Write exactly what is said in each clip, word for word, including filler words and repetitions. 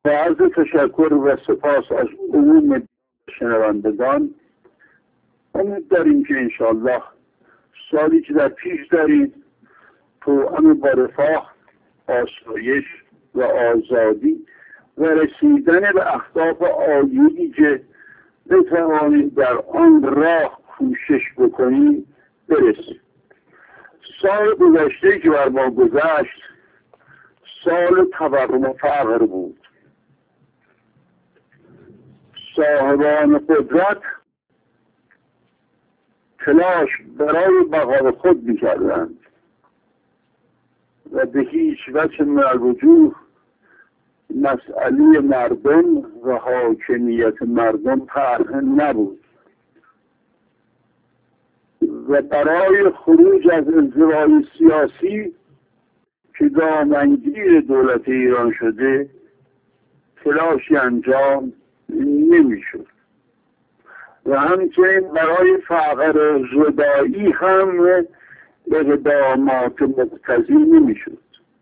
با عرض تشکر و سپاس از عموم شنوندگان، امید داریم که انشاءالله سالی که در پیش دارید توأم با رفاه، آسایش و آزادی و رسیدن به اهداف عالی که بتوانید در آن راه کوشش بکنید برسید. سال گذشته که بر ما گذشت سال تورم و فقر بود. صاحبان قدرت تلاش برای بقای خود می‌کردند و به هیچ وجه من الوجوه مسئله مردم و حاکمیت مردم طرح نبود و برای خروج از انزوای سیاسی که دامنگیر دولت ایران شده تلاشی انجام نمی‌شد و همچنین برای فقر زدایی هم اقدامات مقتضی نمی‌شد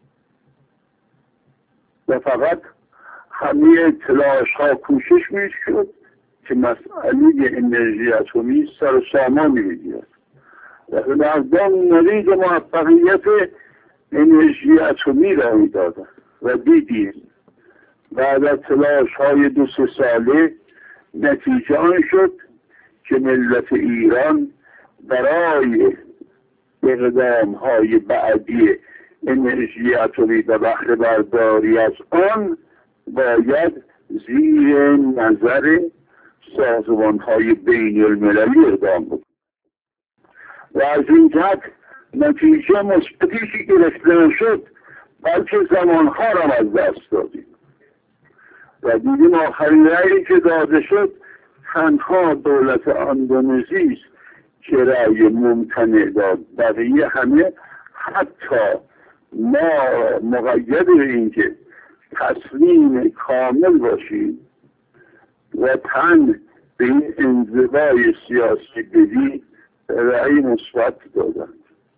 و فقط همه تلاش ها کوشش می‌شد که مسئله انرژی اتمی سر و سامانی بگیرد و به مردم نوید موفقیت انرژی اتمی را می‌دادند و دیدیم بعد از تلاش های دو سه ساله نتیجه آن شد که ملت ایران برای اقدام های بعدی انرژی اتمی و بهره برداری از آن باید زیر نظر سازمان های بین المللی اقدام بود و از این جهت نتیجه مثبتی که گرفته نشد بلکه زمانها را از دست دادیم و دیدیم آخرین رأیی که داده شد تنها دولت اندونزی است که رأی ممتنع داد. بقیه همه حتی ما مقید به این که تسلیم کامل باشیم و تن به این انزوای سیاسی بدیم رأی مثبت دادند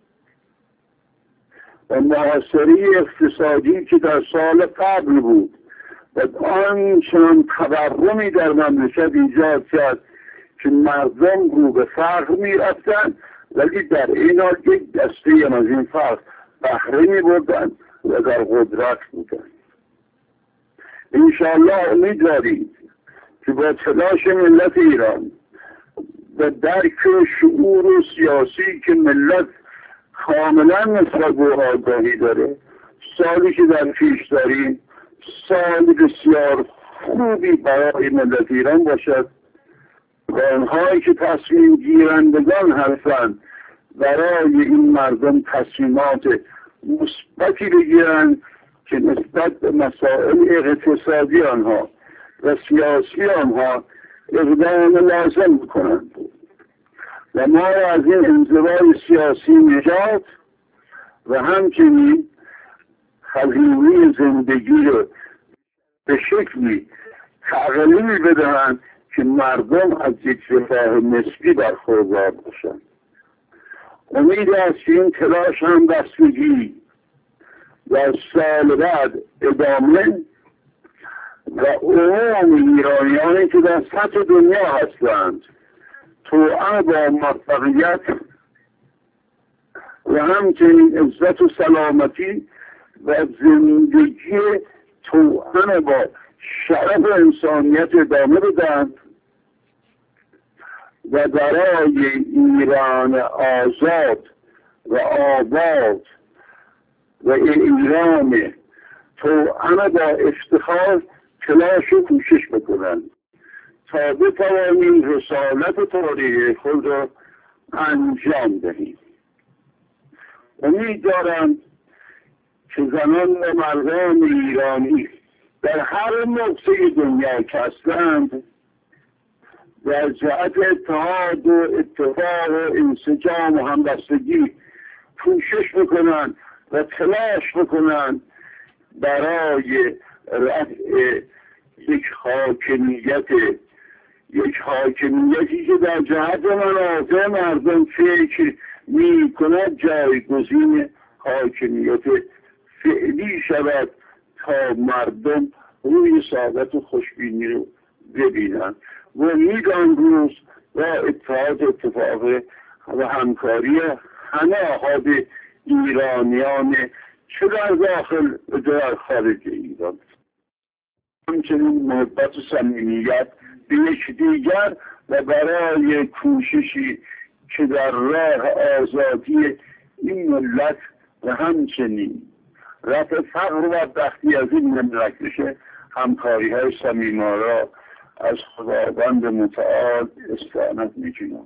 و محاصره اقتصادی که در سال قبل بود و آنچنان تورمی در مملکت ایجاد کرد که مردم رو به فقر می رفتن ولی در این حال یک دسته از این فقر بهره می بردن و در قدرت بودن. انشاءالله امید داریم که با تلاش ملت ایران و درک شعور سیاسی که ملت کاملا نسبت به آگاهی داره سالی که در پیش داریم سال بسیار خوبی برای ملت ایران باشد و آنهایی که تصمیم گیرندگان هستند برای این مردم تصمیمات مثبتی بگیرند که نسبت به مسائل اقتصادی آنها و سیاسی آنها اقدام لازم کنند و ما از این انزوای سیاسی نجات و همچنین هزینه زندگی رو به شکلی تقلیل بدهند که مردم از یک رفاه نسبی برخوردار باشند. امید است که این تلاش هم بستگی و سال بعد ادامه و عموم ایرانیانی که در سطح دنیا هستند توأم با موفقیت و همچنین عزت و سلامتی و زندگی توأم با شرف انسانیت ادامه بدهند و برای ایران آزاد و آباد و ایران توأم با افتخار تلاش و کوشش بکنند تا بتوانیم رسالت تاریخ خود را انجام دهیم. امید دارم که زنان و مردان ایرانی در هر نقطه دنیا که هستند در جهت اتحاد و اتفاق و انسجام و همبستگی کوشش بکنند و تلاش بکنند برای رفع یک حاکمیت یک حاکمیتی که در جهت منافع مردم فکر می کند جایگزین حاکمیت فعلی شود تا مردم روی سعادت و خوشبینی رو ببینن و امید آن روز و اتحاد اتفاق و همکاری همه احاد ایرانیان چه در داخل و در خارج ایران، همچنین محبت و صمیمیت به یکدیگر و برای کوششی که در راه آزادی این ملت و همچنین رفع فقر و بدبختی از این مملکت بشه، همکاری های صمیمانه از خداوند متعال استعانت می‌کنم.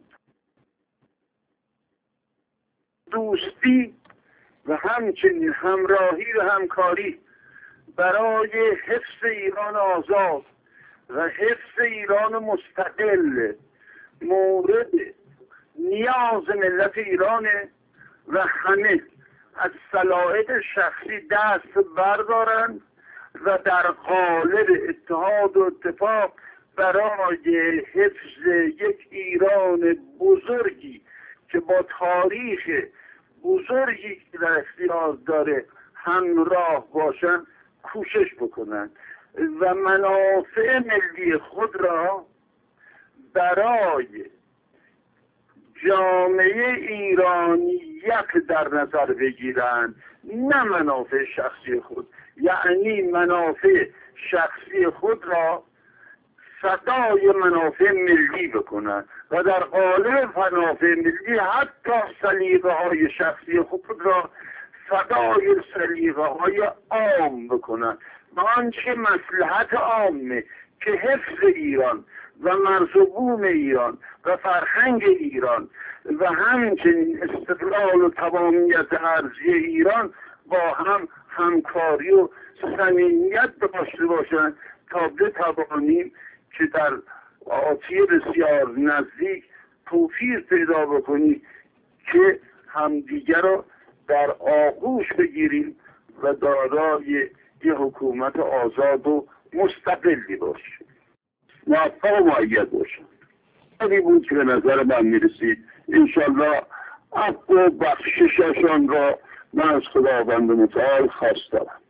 دوستی و همچنین همراهی و همکاری برای حفظ ایران آزاد و حفظ ایران مستقل مورد نیاز ملت ایرانه و همه از صلاحیت شخصی دست بردارند و در قالب اتحاد و اتفاق برای حفظ یک ایران بزرگی که با تاریخ بزرگی که در اختیار داره همراه باشن کوشش بکنن و منافع ملی خود را برای جامعه ایرانیت در نظر بگیرن، نه منافع شخصی خود. یعنی منافع شخصی خود را فدای منافع ملی بکنن و در قالب منافع ملی حتی سلیقه های شخصی خود را فدای سلیقه های عام بکنن و آنچه مصلحت عامه که حفظ ایران و مرز و بوم ایران و فرهنگ ایران و همچنین استقلال و تمامیت ارضی ایران با هم همکاری و صمیمیت داشته باشند تا بتوانیم که در آتی بسیار نزدیک توفیق پیدا بکنیم که همدیگر را در آغوش بگیریم و دارای یه حکومت آزاد و مستقلی باشیم، موفق و مؤید باشیم. این بود که به نظر من میرسید. انشالله عفو و بخشششان را من از خداوند متعال خواستم.